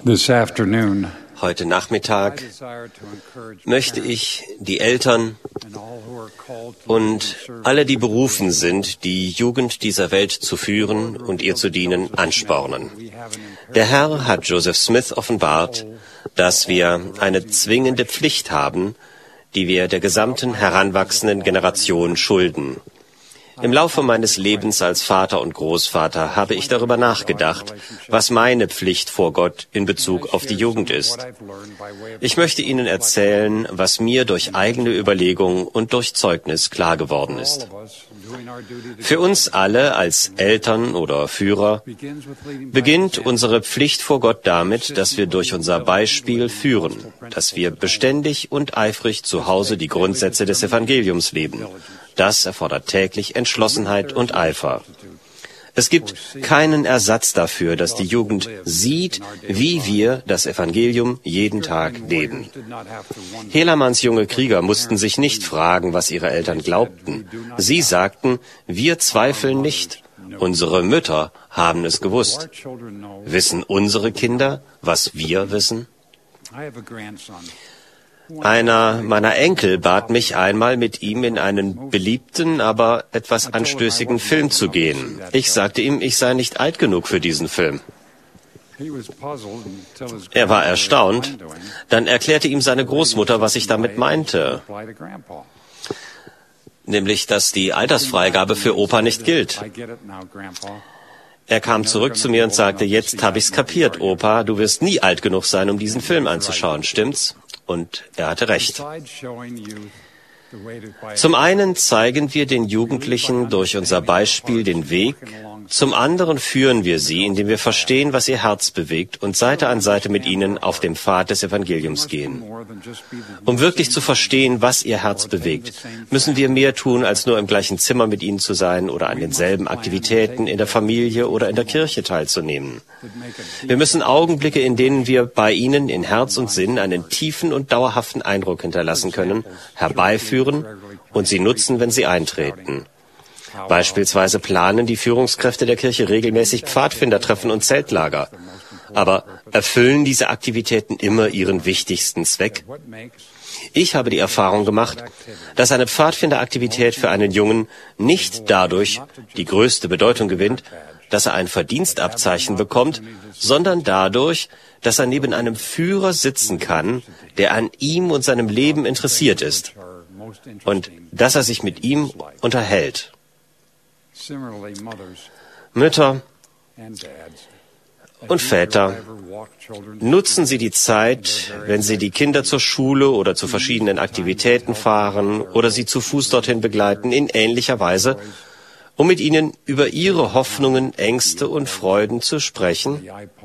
This afternoon, Heute Nachmittag möchte ich die Eltern und alle, die berufen sind, die Jugend dieser Welt zu führen und ihr zu dienen, anspornen. Der Herr hat Joseph Smith offenbart, dass wir eine zwingende Pflicht haben, die wir der gesamten heranwachsenden Generation schulden. Im Laufe meines Lebens als Vater und Großvater habe ich darüber nachgedacht, was meine Pflicht vor Gott in Bezug auf die Jugend ist. Ich möchte Ihnen erzählen, was mir durch eigene Überlegung und durch Zeugnis klar geworden ist. Für uns alle als Eltern oder Führer beginnt unsere Pflicht vor Gott damit, dass wir durch unser Beispiel führen, dass wir beständig und eifrig zu Hause die Grundsätze des Evangeliums leben. Das erfordert täglich Entschlossenheit und Eifer. Es gibt keinen Ersatz dafür, dass die Jugend sieht, wie wir das Evangelium jeden Tag leben. Helamanns junge Krieger mussten sich nicht fragen, was ihre Eltern glaubten. Sie sagten, wir zweifeln nicht. Unsere Mütter haben es gewusst. Wissen unsere Kinder, was wir wissen? Einer meiner Enkel bat mich einmal, mit ihm in einen beliebten, aber etwas anstößigen Film zu gehen. Ich sagte ihm, ich sei nicht alt genug für diesen Film. Er war erstaunt. Dann erklärte ihm seine Großmutter, was ich damit meinte. Nämlich, dass die Altersfreigabe für Opa nicht gilt. Er kam zurück zu mir und sagte, jetzt habe ich's kapiert, Opa, du wirst nie alt genug sein, um diesen Film anzuschauen, stimmt's? Und er hatte recht. Zum einen zeigen wir den Jugendlichen durch unser Beispiel den Weg, zum anderen führen wir sie, indem wir verstehen, was ihr Herz bewegt und Seite an Seite mit ihnen auf dem Pfad des Evangeliums gehen. Um wirklich zu verstehen, was ihr Herz bewegt, müssen wir mehr tun, als nur im gleichen Zimmer mit ihnen zu sein oder an denselben Aktivitäten in der Familie oder in der Kirche teilzunehmen. Wir müssen Augenblicke, in denen wir bei ihnen in Herz und Sinn einen tiefen und dauerhaften Eindruck hinterlassen können, herbeiführen und sie nutzen, wenn sie eintreten. Beispielsweise planen die Führungskräfte der Kirche regelmäßig Pfadfindertreffen und Zeltlager. Aber erfüllen diese Aktivitäten immer ihren wichtigsten Zweck? Ich habe die Erfahrung gemacht, dass eine Pfadfinderaktivität für einen Jungen nicht dadurch die größte Bedeutung gewinnt, dass er ein Verdienstabzeichen bekommt, sondern dadurch, dass er neben einem Führer sitzen kann, der an ihm und seinem Leben interessiert ist und dass er sich mit ihm unterhält. Mütter und Väter, nutzen Sie die Zeit, wenn Sie die Kinder zur Schule oder zu verschiedenen Aktivitäten fahren oder sie zu Fuß dorthin begleiten, in ähnlicher Weise, um mit ihnen über ihre Hoffnungen, Ängste und Freuden zu sprechen.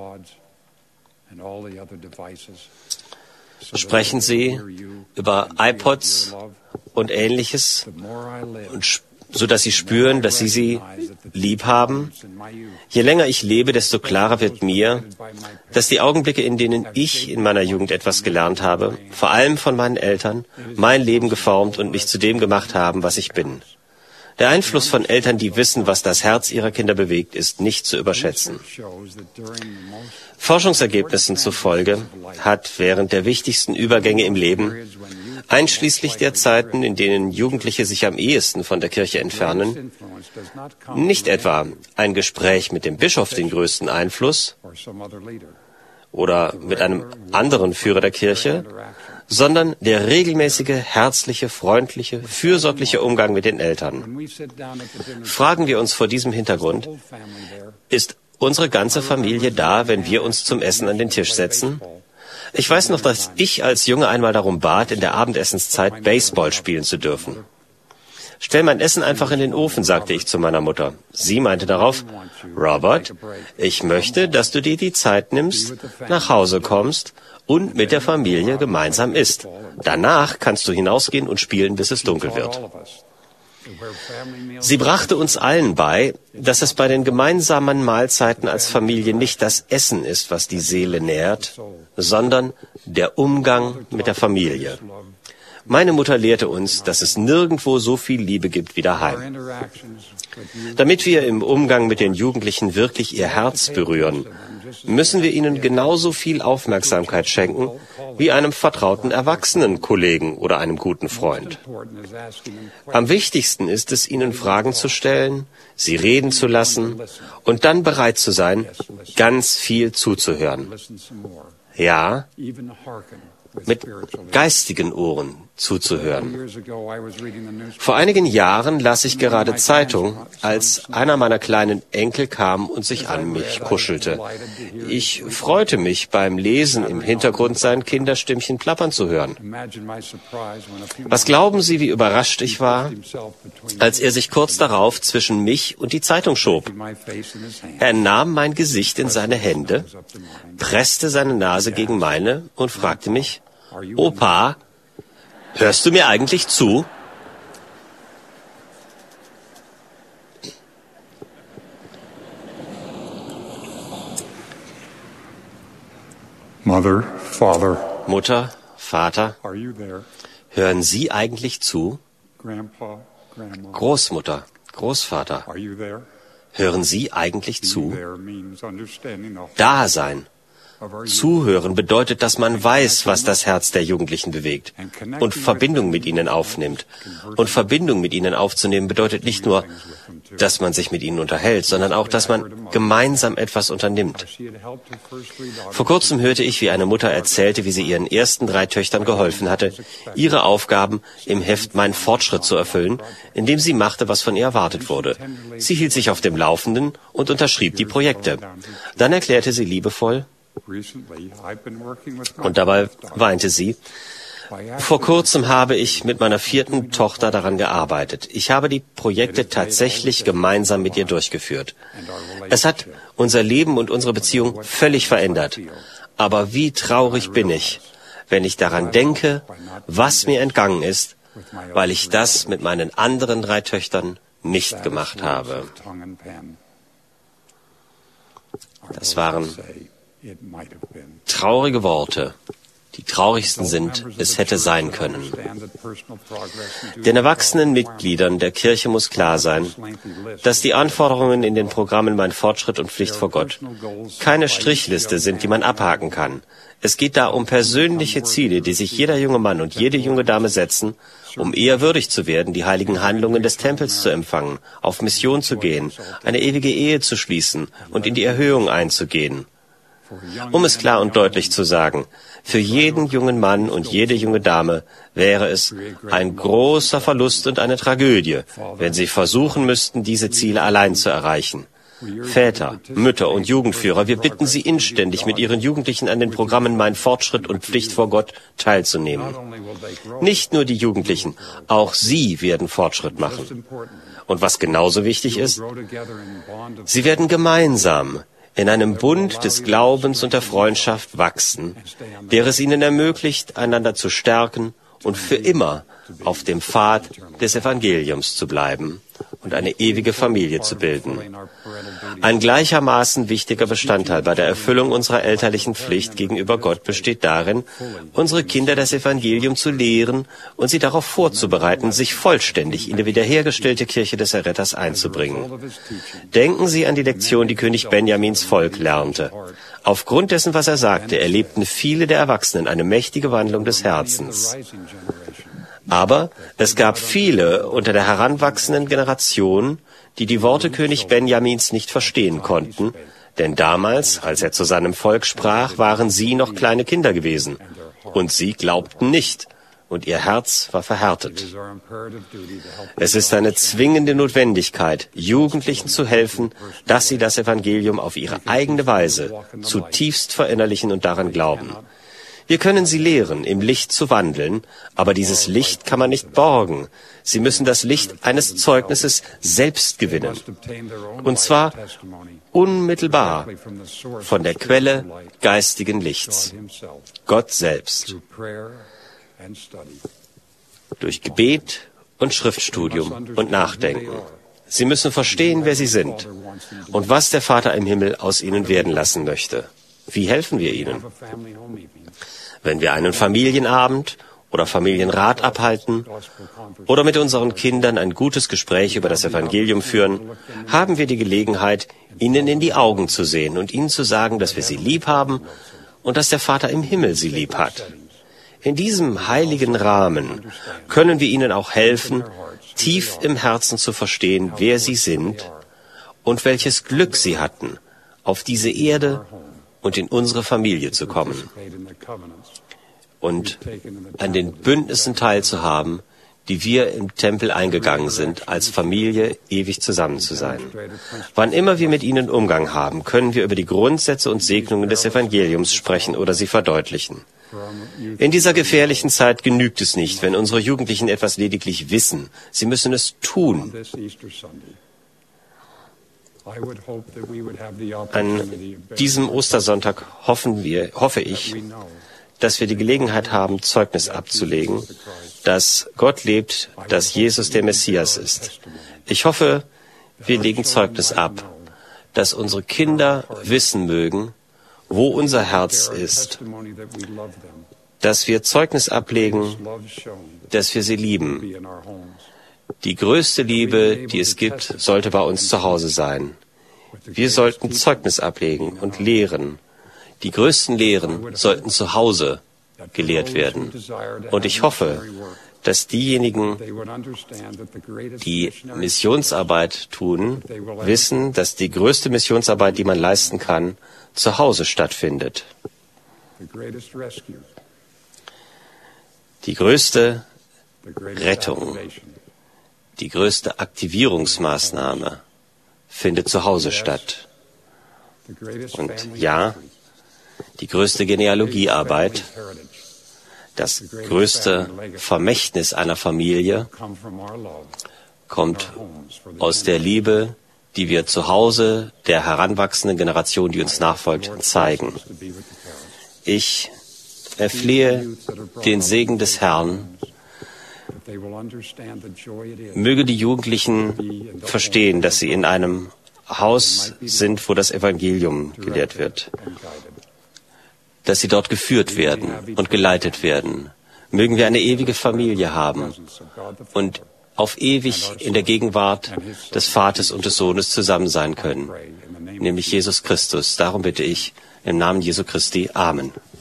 Sprechen Sie über iPods und Ähnliches, sodass Sie spüren, dass Sie lieb haben. Je länger ich lebe, desto klarer wird mir, dass die Augenblicke, in denen ich in meiner Jugend etwas gelernt habe, vor allem von meinen Eltern, mein Leben geformt und mich zu dem gemacht haben, was ich bin. Der Einfluss von Eltern, die wissen, was das Herz ihrer Kinder bewegt, ist nicht zu überschätzen. Forschungsergebnissen zufolge hat während der wichtigsten Übergänge im Leben, einschließlich der Zeiten, in denen Jugendliche sich am ehesten von der Kirche entfernen, nicht etwa ein Gespräch mit dem Bischof den größten Einfluss oder mit einem anderen Führer der Kirche, sondern der regelmäßige, herzliche, freundliche, fürsorgliche Umgang mit den Eltern. Fragen wir uns vor diesem Hintergrund, ist unsere ganze Familie da, wenn wir uns zum Essen an den Tisch setzen? Ich weiß noch, dass ich als Junge einmal darum bat, in der Abendessenszeit Baseball spielen zu dürfen. Stell mein Essen einfach in den Ofen, sagte ich zu meiner Mutter. Sie meinte darauf, Robert, ich möchte, dass du dir die Zeit nimmst, nach Hause kommst und mit der Familie gemeinsam isst. Danach kannst du hinausgehen und spielen, bis es dunkel wird. Sie brachte uns allen bei, dass es bei den gemeinsamen Mahlzeiten als Familie nicht das Essen ist, was die Seele nährt, sondern der Umgang mit der Familie. Meine Mutter lehrte uns, dass es nirgendwo so viel Liebe gibt wie daheim. Damit wir im Umgang mit den Jugendlichen wirklich ihr Herz berühren, müssen wir ihnen genauso viel Aufmerksamkeit schenken wie einem vertrauten Erwachsenenkollegen oder einem guten Freund. Am wichtigsten ist es, ihnen Fragen zu stellen, sie reden zu lassen und dann bereit zu sein, ganz viel zuzuhören. Ja, mit geistigen Ohren zuzuhören. Vor einigen Jahren las ich gerade Zeitung, als einer meiner kleinen Enkel kam und sich an mich kuschelte. Ich freute mich beim Lesen im Hintergrund sein Kinderstimmchen plappern zu hören. Was glauben Sie, wie überrascht ich war, als er sich kurz darauf zwischen mich und die Zeitung schob? Er nahm mein Gesicht in seine Hände, presste seine Nase gegen meine und fragte mich: Opa, hörst du mir eigentlich zu? Mother, Father, Mutter, Vater, are you there? hören Sie eigentlich zu? Grandpa, Grandma, Großmutter, Großvater, are you there? hören Sie eigentlich zu? There means understanding the whole Da sein. of our Zuhören bedeutet, dass man weiß, was das Herz der Jugendlichen bewegt und Verbindung mit ihnen aufnimmt. Und Verbindung mit ihnen aufzunehmen bedeutet nicht nur, dass man sich mit ihnen unterhält, sondern auch, dass man gemeinsam etwas unternimmt. She had helped her first 3 daughters. Vor kurzem hörte ich, wie eine Mutter erzählte, wie sie ihren ersten 3 Töchtern geholfen hatte, ihre Aufgaben im Heft Mein Fortschritt zu erfüllen, indem sie machte, was von ihr erwartet wurde. Sie hielt sich auf dem Laufenden und unterschrieb die Projekte. Dann erklärte sie liebevoll, Recently, I've been working with my und dabei weinte sie: Vor kurzem habe ich mit meiner 4. Tochter daran gearbeitet. Ich habe die Projekte tatsächlich gemeinsam mit ihr durchgeführt. Es hat unser Leben und unsere Beziehung völlig verändert. Aber wie traurig bin ich, wenn ich daran denke, was mir entgangen ist, weil ich das mit meinen anderen 3 Töchtern nicht gemacht habe. tongue and pen. Das waren Say, it might have been. traurige Worte. Die traurigsten sind, es hätte sein können. Den erwachsenen Mitgliedern der Kirche muss klar sein, dass die Anforderungen in den Programmen Mein Fortschritt und Pflicht vor Gott keine Strichliste sind, die man abhaken kann. Es geht da um persönliche Ziele, die sich jeder junge Mann und jede junge Dame setzen, um eher würdig zu werden, die heiligen Handlungen des Tempels zu empfangen, auf Mission zu gehen, eine ewige Ehe zu schließen und in die Erhöhung einzugehen. Um es klar und deutlich zu sagen, für jeden jungen Mann und jede junge Dame wäre es ein großer Verlust und eine Tragödie, wenn sie versuchen müssten, diese Ziele allein zu erreichen. Väter, Mütter und Jugendführer, wir bitten Sie inständig, mit Ihren Jugendlichen an den Programmen Mein Fortschritt und Pflicht vor Gott teilzunehmen. Nicht nur die Jugendlichen, auch Sie werden Fortschritt machen. Und was genauso wichtig ist, Sie werden gemeinsam in einem Bund des Glaubens und der Freundschaft wachsen, der es ihnen ermöglicht, einander zu stärken und für immer auf dem Pfad des Evangeliums zu bleiben und eine ewige Familie zu bilden. Ein gleichermaßen wichtiger Bestandteil bei der Erfüllung unserer elterlichen Pflicht gegenüber Gott besteht darin, unsere Kinder das Evangelium zu lehren und sie darauf vorzubereiten, sich vollständig in die wiederhergestellte Kirche des Erretters einzubringen. Denken Sie an die Lektion, die König Benjamins Volk lernte. Aufgrund dessen, was er sagte, erlebten viele der Erwachsenen eine mächtige Wandlung des Herzens. Aber es gab viele unter der heranwachsenden Generation, die die Worte König Benjamins nicht verstehen konnten, denn damals, als er zu seinem Volk sprach, waren sie noch kleine Kinder gewesen. Und sie glaubten nicht, und ihr Herz war verhärtet. Es ist eine zwingende Notwendigkeit, Jugendlichen zu helfen, dass sie das Evangelium auf ihre eigene Weise zutiefst verinnerlichen und daran glauben. Wir können sie lehren, im Licht zu wandeln, aber dieses Licht kann man nicht borgen. Sie müssen das Licht eines Zeugnisses selbst gewinnen. Und zwar unmittelbar von der Quelle geistigen Lichts, Gott selbst. Durch Gebet und Schriftstudium und Nachdenken. Sie müssen verstehen, wer sie sind und was der Vater im Himmel aus ihnen werden lassen möchte. Wie helfen wir ihnen? Wenn wir einen Familienabend oder Familienrat abhalten oder mit unseren Kindern ein gutes Gespräch über das Evangelium führen, haben wir die Gelegenheit, ihnen in die Augen zu sehen und ihnen zu sagen, dass wir sie lieb haben und dass der Vater im Himmel sie lieb hat. In diesem heiligen Rahmen können wir ihnen auch helfen, tief im Herzen zu verstehen, wer sie sind und welches Glück sie hatten, auf diese Erde und in unsere Familie zu kommen und an den Bündnissen teilzuhaben, die wir im Tempel eingegangen sind, als Familie ewig zusammen zu sein. Wann immer wir mit ihnen Umgang haben, können wir über die Grundsätze und Segnungen des Evangeliums sprechen oder sie verdeutlichen. In dieser gefährlichen Zeit genügt es nicht, wenn unsere Jugendlichen etwas lediglich wissen. Sie müssen es tun. An diesem Ostersonntag hoffe ich, dass wir die Gelegenheit haben, Zeugnis abzulegen, dass Gott lebt, dass Jesus der Messias ist. Ich hoffe, wir legen Zeugnis ab, dass unsere Kinder wissen mögen, wo unser Herz ist, dass wir Zeugnis ablegen, dass wir sie lieben. Die größte Liebe, die es gibt, sollte bei uns zu Hause sein. Wir sollten Zeugnis ablegen und lehren. Die größten Lehren sollten zu Hause gelehrt werden. Und ich hoffe, dass diejenigen, die Missionsarbeit tun, wissen, dass die größte Missionsarbeit, die man leisten kann, zu Hause stattfindet. Die größte Rettung, die größte Aktivierungsmaßnahme findet zu Hause statt. Und ja, die größte Genealogiearbeit, das größte Vermächtnis einer Familie kommt aus der Liebe, die wir zu Hause der heranwachsenden Generation, die uns nachfolgt, zeigen. Ich erflehe den Segen des Herrn. Möge die Jugendlichen verstehen, dass sie in einem Haus sind, wo das Evangelium gelehrt wird, dass sie dort geführt werden und geleitet werden. Mögen wir eine ewige Familie haben und auf ewig in der Gegenwart des Vaters und des Sohnes zusammen sein können, nämlich Jesus Christus. Darum bitte ich im Namen Jesu Christi. Amen.